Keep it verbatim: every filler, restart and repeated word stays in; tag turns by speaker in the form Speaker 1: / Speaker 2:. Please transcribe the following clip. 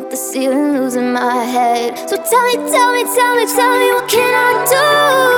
Speaker 1: at the ceiling, losing my head. So tell me, tell me, tell me, tell me, what can I do?